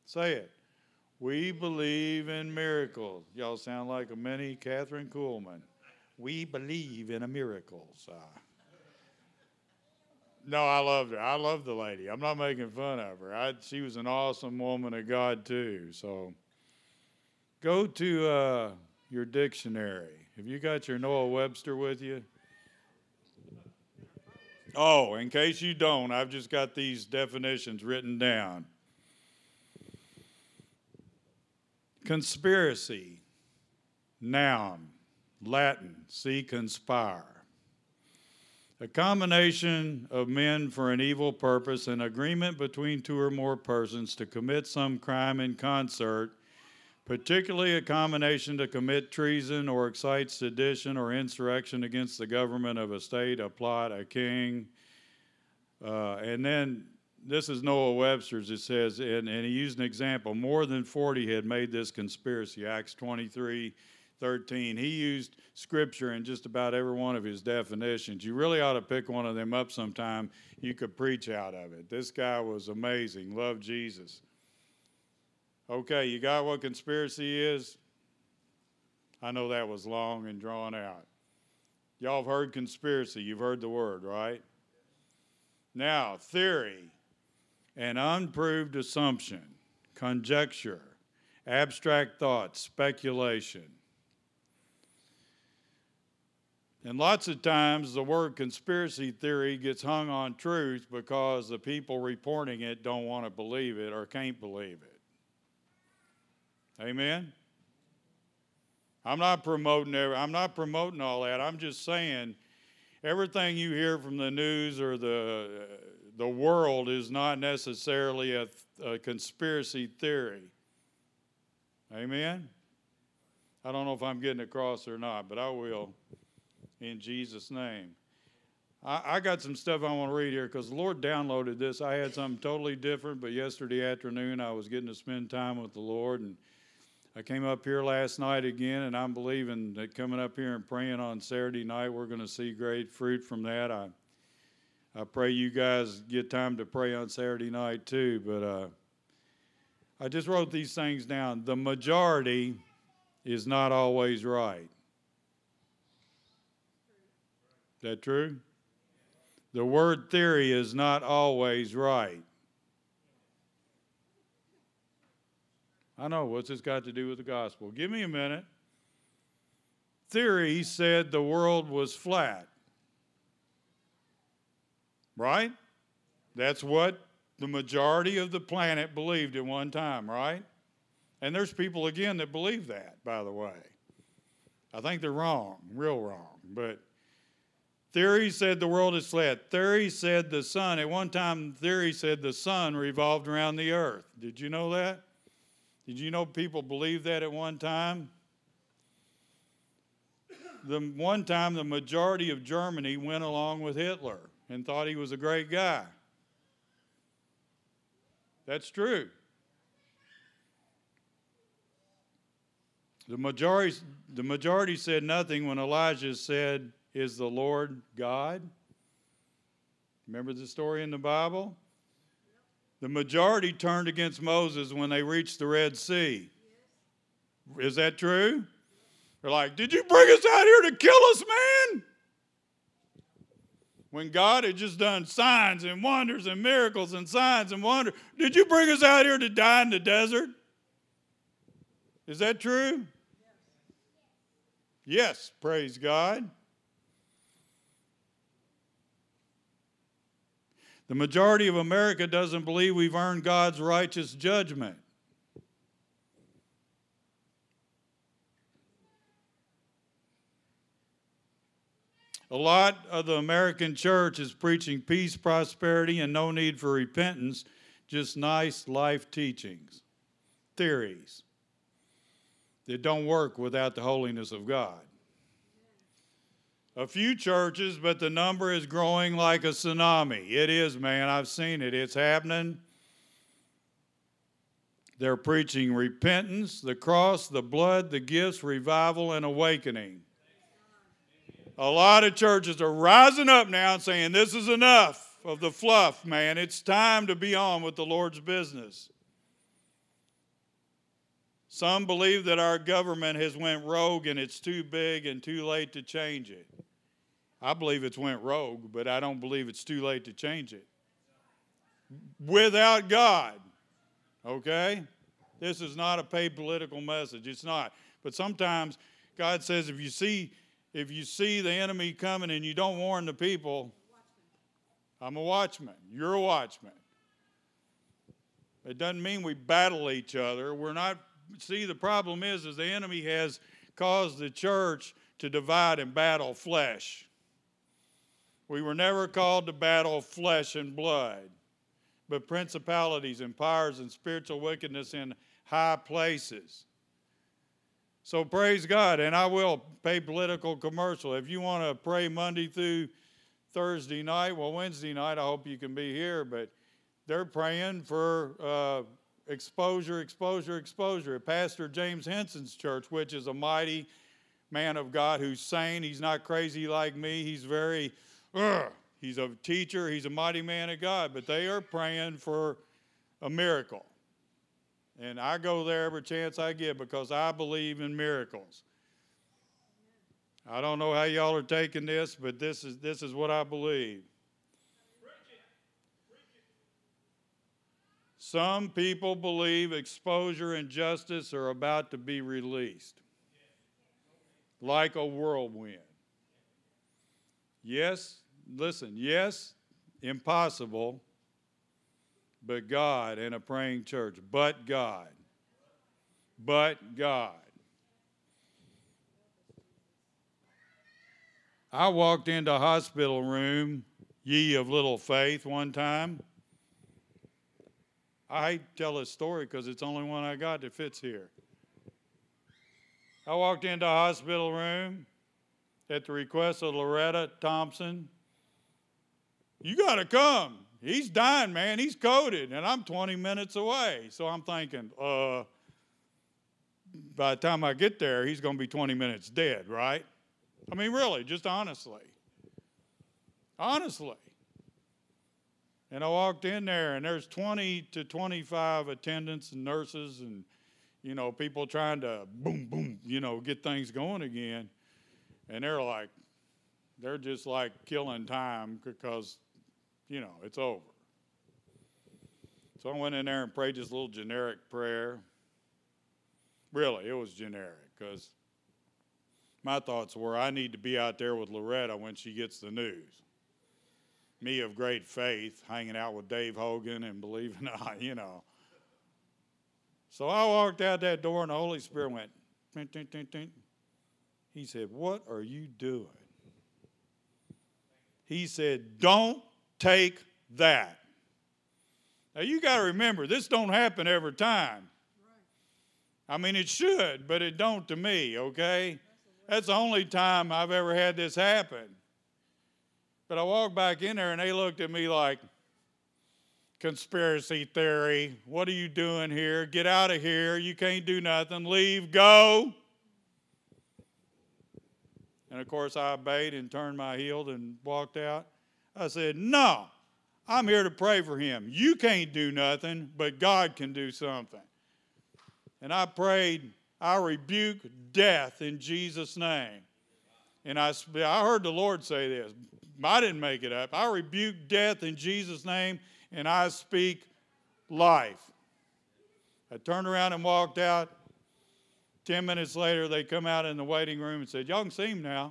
Say it. We believe in miracles. Y'all sound like a mini Catherine Kuhlman. We believe in a miracle. No, I loved her. I love the lady. I'm not making fun of her. She was an awesome woman of God too. So go to your dictionary. Have you got your Noah Webster with you? Oh, in case you don't, I've just got these definitions written down. Conspiracy, noun, Latin, see conspire. A combination of men for an evil purpose, an agreement between two or more persons to commit some crime in concert, particularly a combination to commit treason or excite sedition or insurrection against the government of a state, a plot, a king. And then this is Noah Webster's. It says, and he used an example, more than 40 had made this conspiracy, Acts 23:13. He used scripture in just about every one of his definitions. You really ought to pick one of them up sometime. You could preach out of it. This guy was amazing, loved Jesus. Okay, you got what conspiracy is? I know that was long and drawn out. Y'all have heard conspiracy. You've heard the word, right? Now, theory, an unproved assumption, conjecture, abstract thought, speculation. And lots of times the word conspiracy theory gets hung on truth because the people reporting it don't want to believe it or can't believe it. Amen? I'm not promoting all that. I'm just saying everything you hear from the news or the world is not necessarily a conspiracy theory. Amen? I don't know if I'm getting across or not, but I will in Jesus' name. I got some stuff I want to read here because the Lord downloaded this. I had something totally different, but yesterday afternoon I was getting to spend time with the Lord, and I came up here last night again, and I'm believing that coming up here and praying on Saturday night, we're going to see great fruit from that. I pray you guys get time to pray on Saturday night too, but I just wrote these things down. The majority is not always right. Is that true? The word theory is not always right. I know, what's this got to do with the gospel? Give me a minute. Theory said the world was flat. Right? That's what the majority of the planet believed at one time, right? And there's people, again, that believe that, by the way. I think they're wrong, real wrong. But theory said the world is flat. Theory said the sun. At one time, theory said the sun revolved around the earth. Did you know that? Did you know people believed that at one time? One time, the majority of Germany went along with Hitler and thought he was a great guy. That's true. The majority said nothing when Elijah said, "Is the Lord God?" Remember the story in the Bible? The majority turned against Moses when they reached the Red Sea. Is that true? They're like, "Did you bring us out here to kill us, man?" When God had just done signs and wonders and miracles and signs and wonders. Did you bring us out here to die in the desert? Is that true? Yes, praise God. The majority of America doesn't believe we've earned God's righteous judgment. A lot of the American church is preaching peace, prosperity, and no need for repentance, just nice life teachings, theories that don't work without the holiness of God. A few churches, but the number is growing like a tsunami. It is, man. I've seen it. It's happening. They're preaching repentance, the cross, the blood, the gifts, revival, and awakening. A lot of churches are rising up now and saying, this is enough of the fluff, man. It's time to be on with the Lord's business. Some believe that our government has went rogue and it's too big and too late to change it. I believe it's went rogue, but I don't believe it's too late to change it. Without God, okay? This is not a paid political message. It's not. But sometimes God says if you see the enemy coming and you don't warn the people, I'm a watchman. You're a watchman. It doesn't mean we battle each other. We're not. See, the problem is the enemy has caused the church to divide and battle flesh. We were never called to battle flesh and blood, but principalities and powers and spiritual wickedness in high places. So praise God, and I will pay political commercial. If you want to pray Monday through Thursday night, well, Wednesday night, I hope you can be here, but they're praying for exposure at Pastor James Henson's church, which is a mighty man of God who's sane. He's not crazy like me. He's he's a teacher. He's a mighty man of God, but they are praying for a miracle. And I go there every chance I get because I believe in miracles. I don't know how y'all are taking this, but this is what I believe. Some people believe exposure and justice are about to be released, like a whirlwind. Yes, listen, yes, impossible, but God and a praying church. But God. I walked into a hospital room, ye of little faith, one time. I tell this story because it's the only one I got that fits here. I walked into a hospital room at the request of Loretta Thompson. You got to come. He's dying, man. He's coded, and I'm 20 minutes away. So I'm thinking, by the time I get there, he's going to be 20 minutes dead, right? I mean, really, just honestly. Honestly. And I walked in there, and there's 20 to 25 attendants and nurses and, people trying to boom, get things going again. And they're just like killing time because, it's over. So I went in there and prayed this little generic prayer. Really, it was generic because my thoughts were I need to be out there with Loretta when she gets the news. Me of great faith, hanging out with Dave Hogan and believing, So I walked out that door and the Holy Spirit went, ting, ting, ting, ting. He said, what are you doing? He said, don't take that. Now you got to remember, this don't happen every time. I mean, it should, but it don't to me, okay? That's the only time I've ever had this happen. But I walked back in there and they looked at me like, conspiracy theory, what are you doing here? Get out of here, you can't do nothing, leave, go. And of course I obeyed and turned my heel and walked out. I said, no, I'm here to pray for him. You can't do nothing, but God can do something. And I prayed, I rebuke death in Jesus' name. And I heard the Lord say this. I didn't make it up. I rebuke death in Jesus' name, and I speak life. I turned around and walked out. 10 minutes later, they come out in the waiting room and said, y'all can see him now.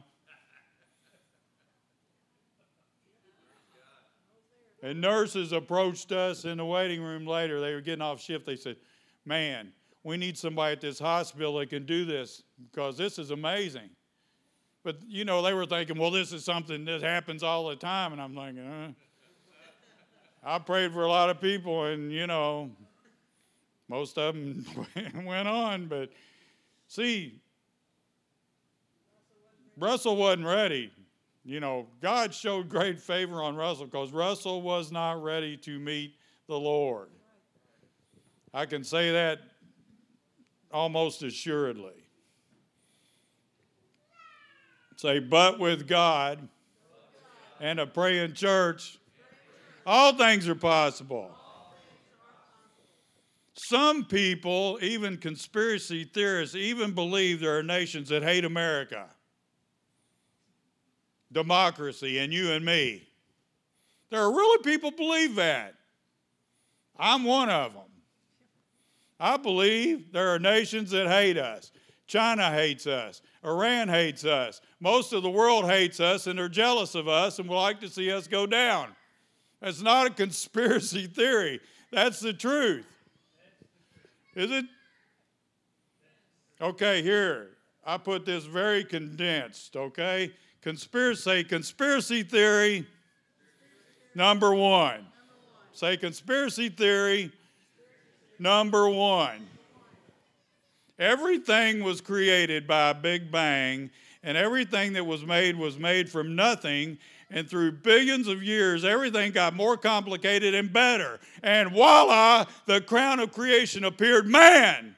And nurses approached us in the waiting room later. They were getting off shift. They said, man, we need somebody at this hospital that can do this because this is amazing. But, they were thinking, well, this is something that happens all the time. And I'm thinking, I prayed for a lot of people and, most of them went on. But see, Russell wasn't ready. God showed great favor on Russell because Russell was not ready to meet the Lord. I can say that almost assuredly. Say, but with God and a praying church, all things are possible. Some people, even conspiracy theorists, even believe there are nations that hate America, democracy, and you and me. There are really people who believe that. I'm one of them. I believe there are nations that hate us. China hates us. Iran hates us. Most of the world hates us, and they're jealous of us and would like to see us go down. That's not a conspiracy theory. That's the truth. Is it? Okay, here. I put this very condensed, okay? Conspiracy theory number one. Say conspiracy theory number one. Everything was created by a big bang, and everything that was made from nothing, and through billions of years, everything got more complicated and better. And voila, the crown of creation appeared, man.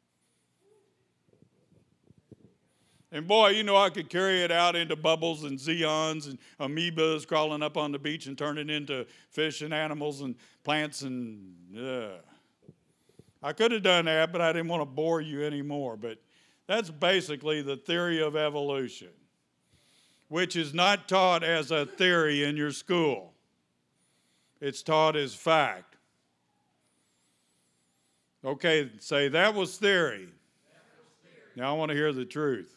And boy, you know, I could carry it out into bubbles and zeons and amoebas crawling up on the beach and turning into fish and animals and plants and I could have done that, but I didn't want to bore you anymore. But that's basically the theory of evolution, which is not taught as a theory in your school. It's taught as fact. Okay, say that was theory. Now I want to hear the truth.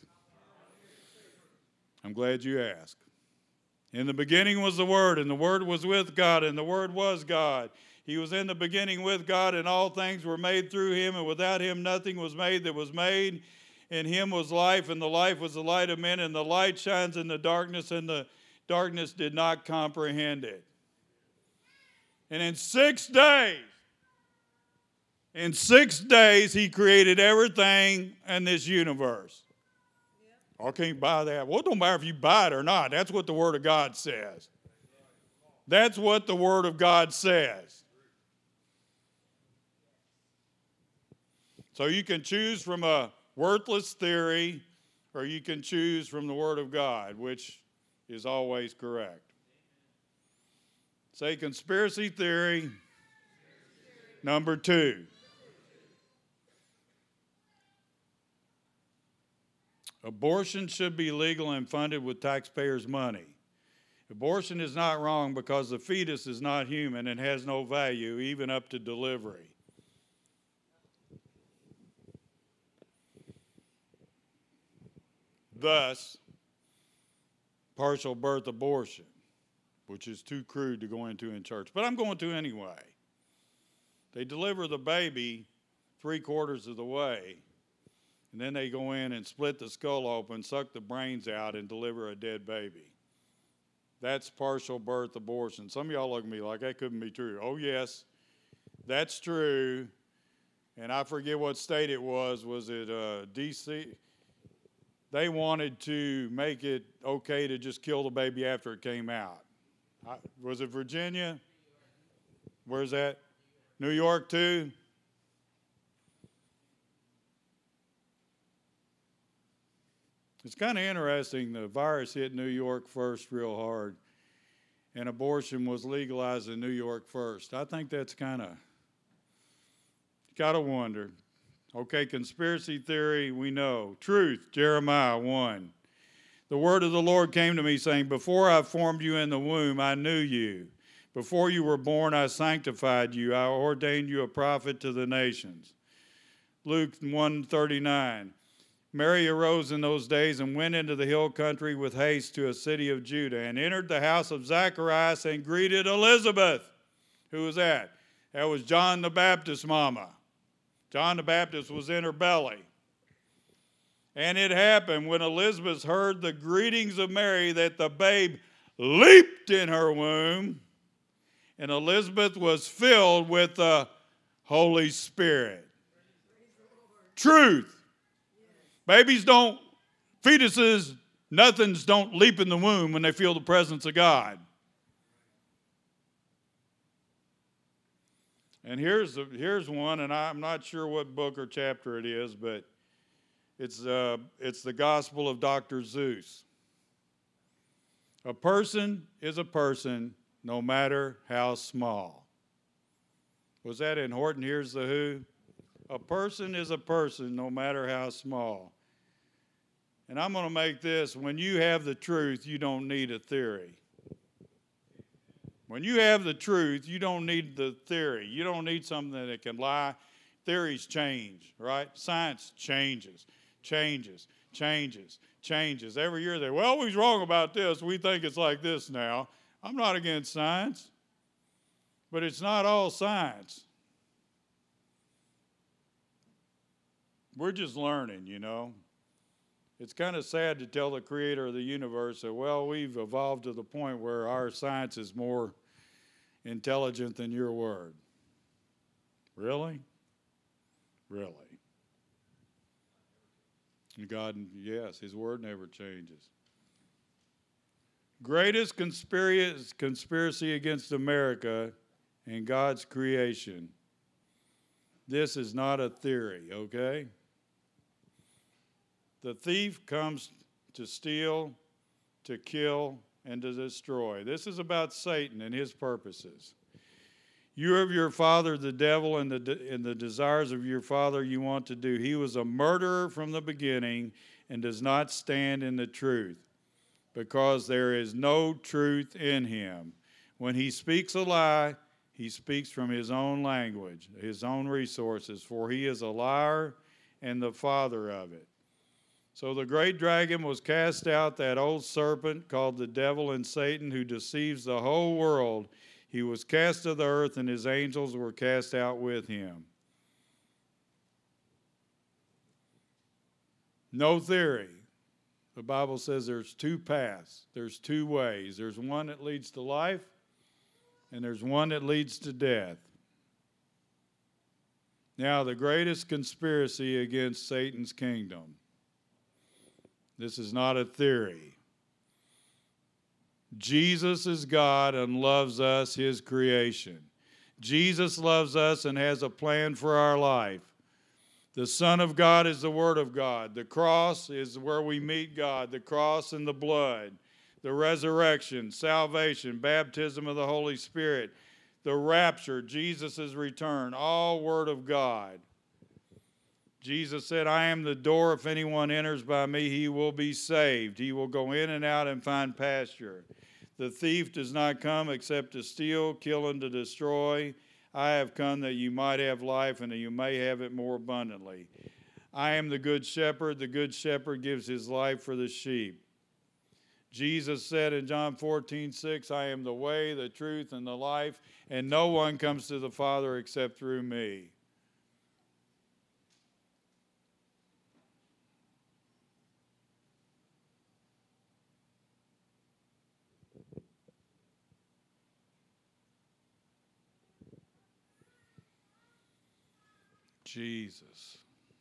I'm glad you asked. In the beginning was the Word, and the Word was with God, and the Word was God. He was in the beginning with God, and all things were made through him, and without him nothing was made that was made. In him was life, and the life was the light of men, and the light shines in the darkness, and the darkness did not comprehend it. And in 6 days, he created everything in this universe. I can't buy that. Well, it don't matter if you buy it or not. That's what the Word of God says. That's what the Word of God says. So you can choose from a worthless theory, or you can choose from the Word of God, which is always correct. Say conspiracy theory number 2. Abortion should be legal and funded with taxpayers' money. Abortion is not wrong because the fetus is not human and has no value, even up to delivery. Thus, partial birth abortion, which is too crude to go into in church, but I'm going to anyway. They deliver the baby 3/4 of the way, and then they go in and split the skull open, suck the brains out, and deliver a dead baby. That's partial birth abortion. Some of y'all look at me like that couldn't be true. Oh, yes, that's true. And I forget what state it was. Was it D.C.? They wanted to make it okay to just kill the baby after it came out. Was it Virginia? Where's that? New York too? It's kind of interesting. The virus hit New York first real hard, and abortion was legalized in New York first. I think that's kind of, got to wonder. Okay, conspiracy theory, we know. Truth, Jeremiah 1. The word of the Lord came to me saying, before I formed you in the womb, I knew you. Before you were born, I sanctified you. I ordained you a prophet to the nations. Luke 1:39. Mary arose in those days and went into the hill country with haste to a city of Judah and entered the house of Zacharias and greeted Elizabeth. Who was that? That was John the Baptist's mama. John the Baptist was in her belly. And it happened when Elizabeth heard the greetings of Mary that the babe leaped in her womb, and Elizabeth was filled with the Holy Spirit. Truth. Fetuses, nothings don't leap in the womb when they feel the presence of God. And here's one, and I'm not sure what book or chapter it is, but it's the Gospel of Dr. Seuss. A person is a person, no matter how small. Was that in Horton Hears the Who? A person is a person, no matter how small. And I'm going to make this, when you have the truth, you don't need a theory. When you have the truth, you don't need the theory. You don't need something that can lie. Theories change, right? Science changes. Every year they're, well, we're wrong about this. We think it's like this now. I'm not against science, but it's not all science. We're just learning, you know. It's kind of sad to tell the creator of the universe that, well, we've evolved to the point where our science is more intelligent than your word. Really? Really? God, yes, his word never changes. Greatest conspiracy against America and God's creation. This is not a theory, okay? The thief comes to steal, to kill, and to destroy. This is about Satan and his purposes. You are of your father, the devil, and the desires of your father you want to do. He was a murderer from the beginning and does not stand in the truth, because there is no truth in him. When he speaks a lie, he speaks from his own language, his own resources, for he is a liar and the father of it. So the great dragon was cast out, that old serpent called the devil and Satan, who deceives the whole world. He was cast to the earth, and his angels were cast out with him. No theory. The Bible says there's two paths. There's two ways. There's one that leads to life, and there's one that leads to death. Now, the greatest conspiracy against Satan's kingdom. This is not a theory. Jesus is God and loves us, his creation. Jesus loves us and has a plan for our life. The Son of God is the Word of God. The cross is where we meet God. The cross and the blood. The resurrection, salvation, baptism of the Holy Spirit. The rapture, Jesus' return, all Word of God. Jesus said, I am the door. If anyone enters by me, he will be saved. He will go in and out and find pasture. The thief does not come except to steal, kill, and to destroy. I have come that you might have life and that you may have it more abundantly. I am the good shepherd. The good shepherd gives his life for the sheep. Jesus said in John 14:6, I am the way, the truth, and the life, and no one comes to the Father except through me. Jesus.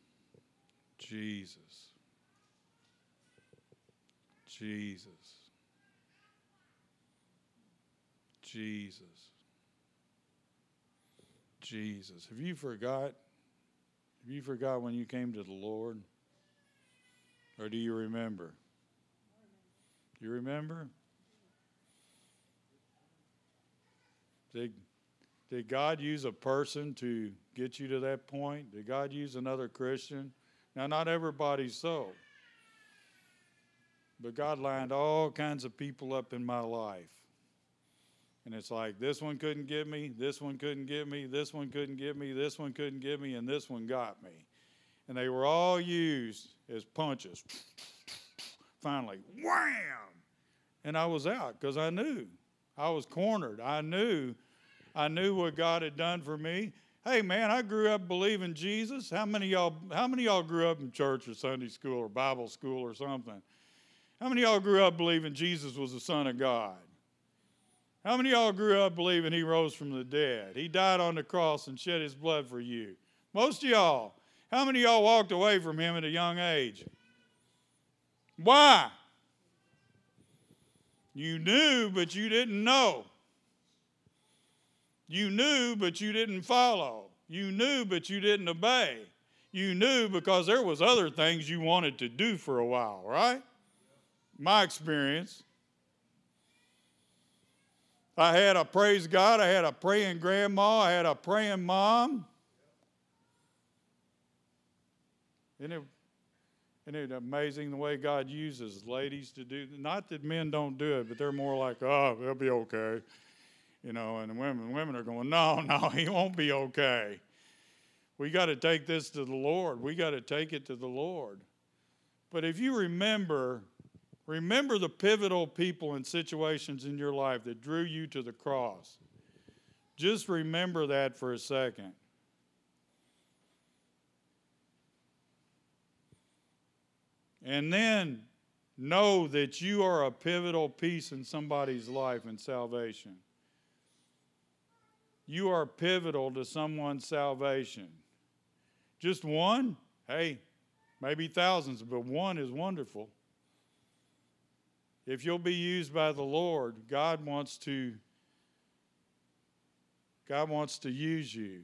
Have you forgot? Have you forgot when you came to the Lord? Or do you remember? You remember? Did God use a person to get you to that point? Did God use another Christian? Now, not everybody's so. But God lined all kinds of people up in my life. And it's like, this one couldn't get me, this one couldn't get me, this one couldn't get me, this one couldn't get me, and this one got me. And they were all used as punches. Finally, wham! And I was out because I knew. I was cornered. I knew what God had done for me. Hey, man, I grew up believing Jesus. How many of y'all grew up in church or Sunday school or Bible school or something? How many of y'all grew up believing Jesus was the Son of God? How many of y'all grew up believing he rose from the dead? He died on the cross and shed his blood for you. Most of y'all. How many of y'all walked away from him at a young age? Why? You knew, but you didn't know. You knew, but you didn't follow. You knew, but you didn't obey. You knew because there was other things you wanted to do for a while, right? My experience. I had a praise God. I had a praying grandma. I had a praying mom. Isn't it amazing the way God uses ladies to do? Not that men don't do it, but they're more like, oh, they'll be okay. And women are going, no, he won't be okay. We got to take this to the Lord. We got to take it to the Lord. But if you remember the pivotal people and situations in your life that drew you to the cross. Just remember that for a second. And then know that you are a pivotal piece in somebody's life in salvation. You are pivotal to someone's salvation. Just one? Hey, maybe thousands, but one is wonderful. If you'll be used by the Lord, God wants to use you.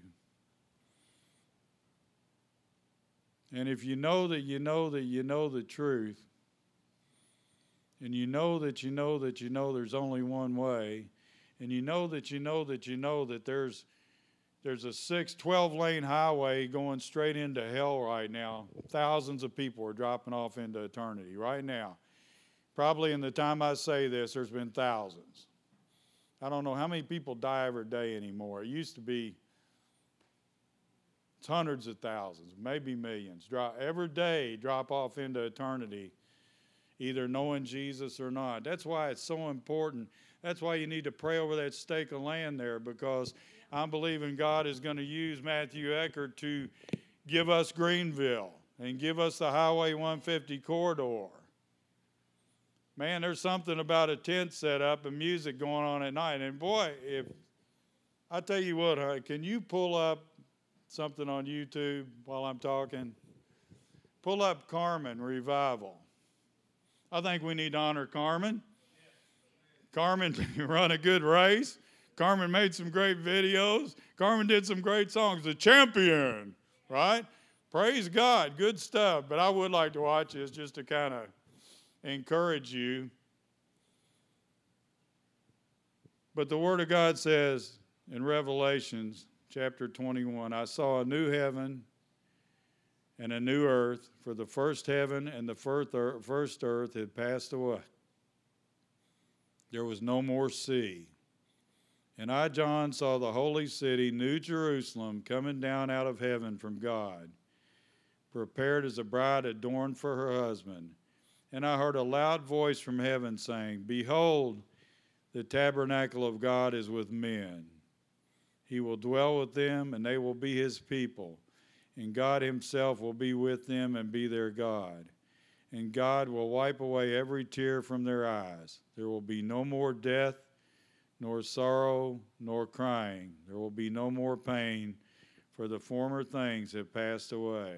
And if you know that you know that you know the truth, and you know that you know that you know there's only one way, and you know that you know that you know that there's a 12-lane highway going straight into hell right now. Thousands of people are dropping off into eternity right now. Probably in the time I say this, there's been thousands. I don't know how many people die every day anymore. It used to be it's hundreds of thousands, maybe millions. Every day drop off into eternity, either knowing Jesus or not. That's why it's so important. That's why you need to pray over that stake of land there, because I'm believing God is going to use Matthew Eckert to give us Greenville and give us the Highway 150 corridor. Man, there's something about a tent set up and music going on at night. And boy, if I tell you what, can you pull up something on YouTube while I'm talking? Pull up Carmen Revival. I think we need to honor Carmen. Carmen run a good race. Carmen made some great videos. Carmen did some great songs. The Champion, right? Praise God, good stuff. But I would like to watch this just to kind of encourage you. But the Word of God says in Revelations chapter 21, I saw a new heaven and a new earth, for the first heaven and the first earth had passed away. There was no more sea. And I, John, saw the holy city, New Jerusalem, coming down out of heaven from God, prepared as a bride adorned for her husband. And I heard a loud voice from heaven saying, Behold, the tabernacle of God is with men. He will dwell with them, and they will be his people. And God himself will be with them and be their God. And God will wipe away every tear from their eyes. There will be no more death, nor sorrow, nor crying. There will be no more pain, for the former things have passed away.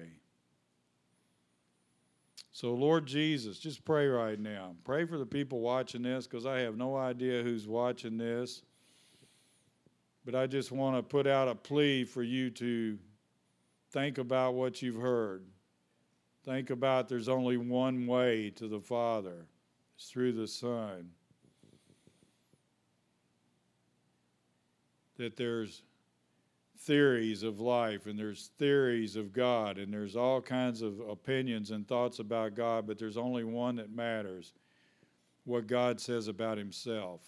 So, Lord Jesus, just pray right now. Pray for the people watching this, because I have no idea who's watching this. But I just want to put out a plea for you to think about what you've heard. Think about there's only one way to the Father. It's through the Son. That there's theories of life, and there's theories of God, and there's all kinds of opinions and thoughts about God, but there's only one that matters, what God says about himself.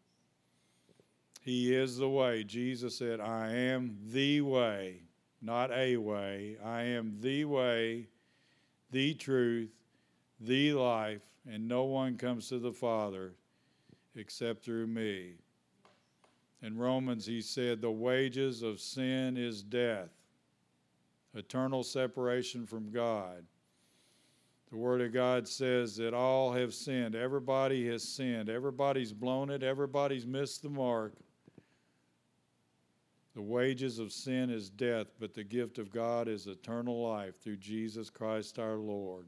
He is the way. Jesus said, I am the way, not a way. I am the way, the truth, the life, and no one comes to the Father except through me. In Romans, he said, the wages of sin is death, eternal separation from God. The Word of God says that all have sinned. Everybody has sinned. Everybody's blown it. Everybody's missed the mark. The wages of sin is death, but the gift of God is eternal life through Jesus Christ our Lord.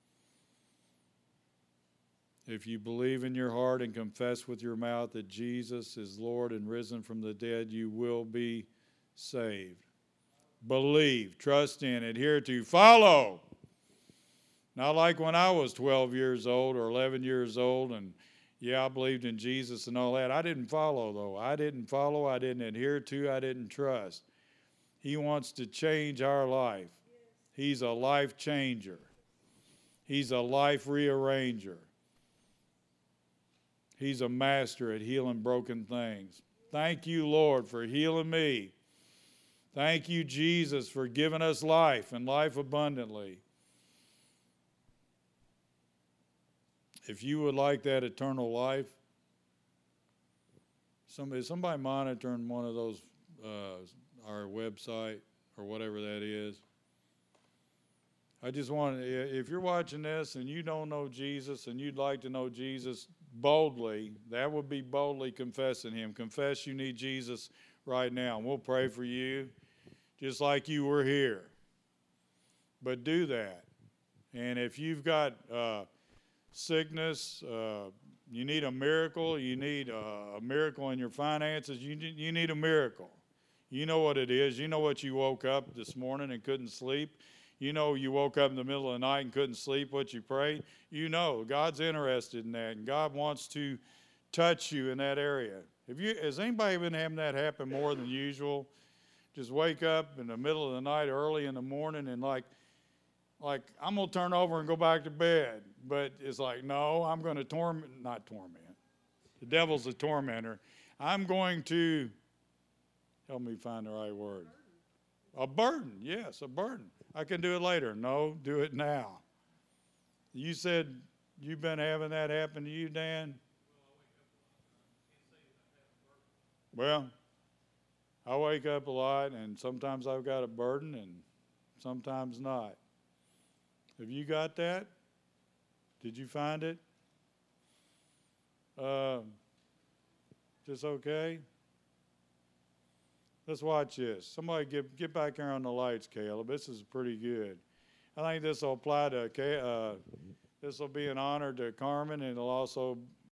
If you believe in your heart and confess with your mouth that Jesus is Lord and risen from the dead, you will be saved. Believe, trust in, adhere to, follow. Not like when I was 12 years old or 11 years old and I believed in Jesus and all that. I didn't follow, though. I didn't follow, I didn't adhere to, I didn't trust. He wants to change our life. He's a life changer. He's a life rearranger. He's a master at healing broken things. Thank you, Lord, for healing me. Thank you, Jesus, for giving us life and life abundantly. If you would like that eternal life, somebody monitoring one of those, our website or whatever that is. I just want, if you're watching this and you don't know Jesus and you'd like to know Jesus boldly, that would be boldly confessing him. Confess you need Jesus right now, and we'll pray for you just like you were here. But do that. And if you've got sickness, you need a miracle, you need a miracle in your finances, you need a miracle. You know what it is. You know what you woke up this morning and couldn't sleep. You know you woke up in the middle of the night and couldn't sleep, what you prayed. You know God's interested in that, and God wants to touch you in that area. Has anybody been having that happen more than usual? Just wake up in the middle of the night, early in the morning, and like I'm going to turn over and go back to bed. But it's like, no, I'm going to not torment. The devil's a tormentor. I'm going to, help me find the right word. A burden, yes, a burden. I can do it later. No, do it now. You said you've been having that happen to you, Dan? Well, I wake up a lot, and sometimes I've got a burden, and sometimes not. Have you got that? Did you find it? Just okay? Let's watch this. Somebody get back here on the lights, Caleb. This is pretty good. I think this will apply to, this will be an honor to Carmen, and it'll also